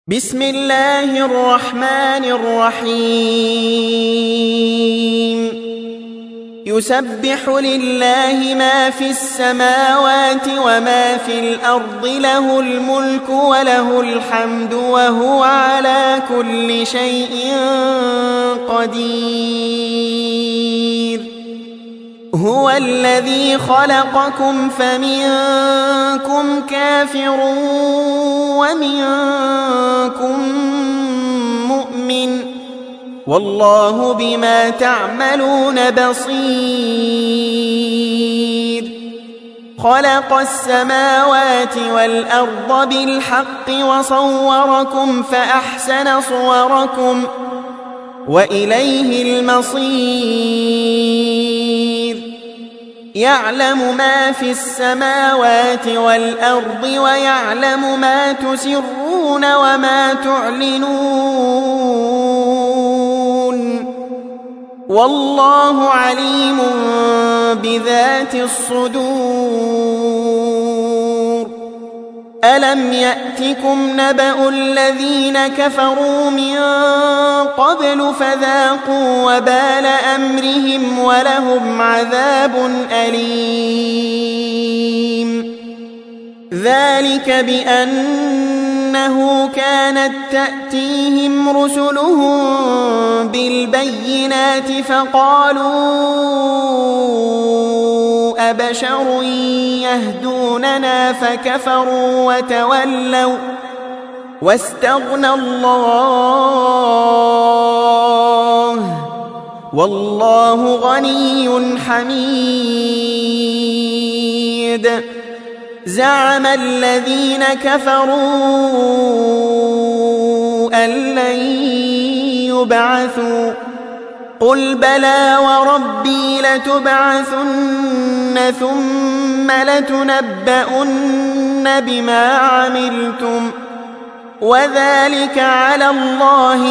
بسم الله الرحمن الرحيم يسبح لله ما في السماوات وما في الأرض له الملك وله الحمد وهو على كل شيء قدير هو الذي خلقكم فمنكم كافر ومنكم مؤمن والله بما تعملون بصير خلق السماوات والأرض بالحق وصوركم فأحسن صوركم وإليه المصير يعلم ما في السماوات والأرض ويعلم ما تسرون وما تعلنون والله عليم بذات الصدور ألم يأتكم نبأ الذين كفروا من قبل فذاقوا وبال أمرهم ولهم عذاب أليم ذلك بأنه كانت تأتيهم رسلهم بالبينات فقالوا أبشر يهدوننا فكفروا وتولوا واستغنى الله والله غني حميد زعم الذين كفروا أن لن يبعثوا قل بلى وربي لتبعثن ثم لتنبؤن بما عملتم وذلك على الله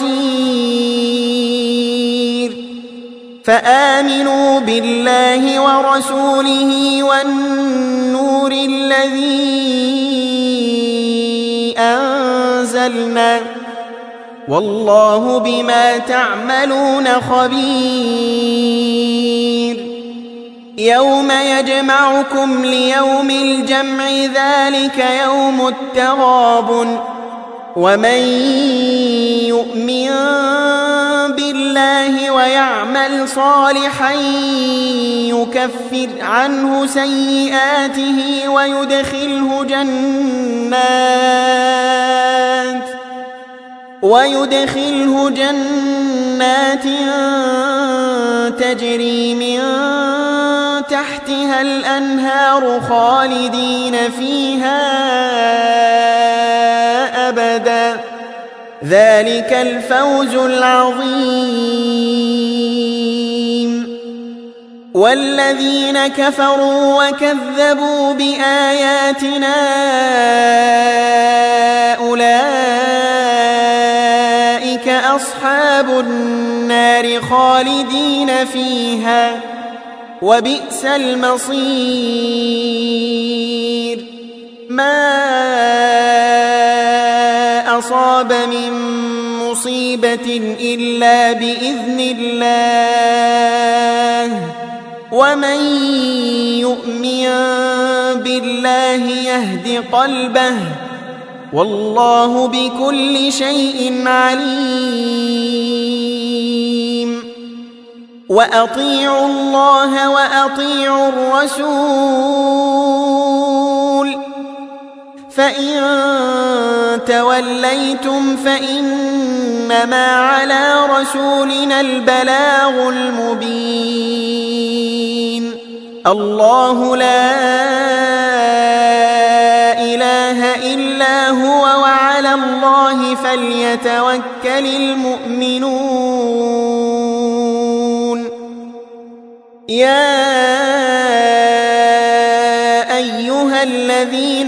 يسير فآمنوا بالله ورسوله والنور الذي أنزلنا والله بما تعملون خبير يوم يجمعكم ليوم الجمع ذلك يوم التغابن ومن يؤمن بالله ويعمل صالحا يكفر عنه سيئاته ويدخله جنات تجري من تحتها الأنهار خالدين فيها أبدا ذلك الفوز العظيم والذين كفروا وكذبوا بآياتنا أولئك أصحاب النار خالدين فيها وبئس المصير ما أصاب من مصيبة إلا بإذن الله ومن يؤمن بالله يهد قلبه والله بكل شيء عليم وأطيعوا الله وأطيعوا الرسول فإن توليتم فإنما على رسولنا البلاغ المبين الله لا إله إلا هو وعلى الله فليتوكل المؤمنون يا أيها الذين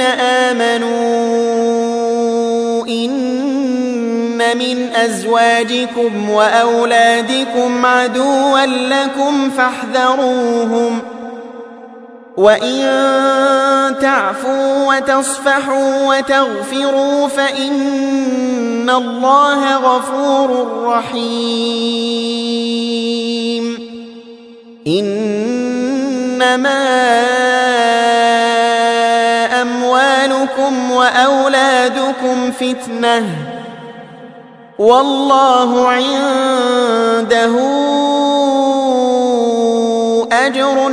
آمنوا إن من أزواجكم وأولادكم عدوا لكم فاحذروهم وإن تعفوا وتصفحوا وتغفروا فإن الله غفور رحيم. إنما أموالكم وأولادكم فتنة والله عنده أجر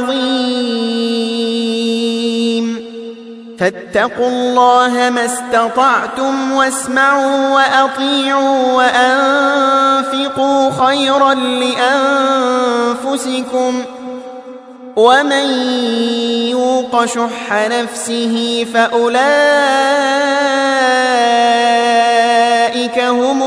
عظيم. فاتقوا الله ما استطعتم واسمعوا وأطيعوا وأنفقوا خيرا لأنفسكم ومن يوق شح نفسه فأولئك هم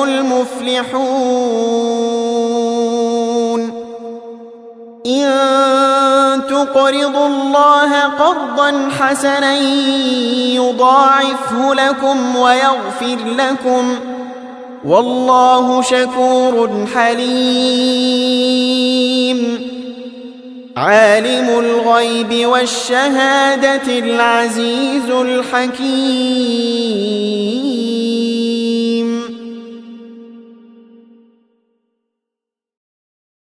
المفلحون. إن تقرضوا الله قرضا حسنا يضاعفه لكم ويغفر لكم والله شكور حليم. عالم الغيب والشهادة العزيز الحكيم.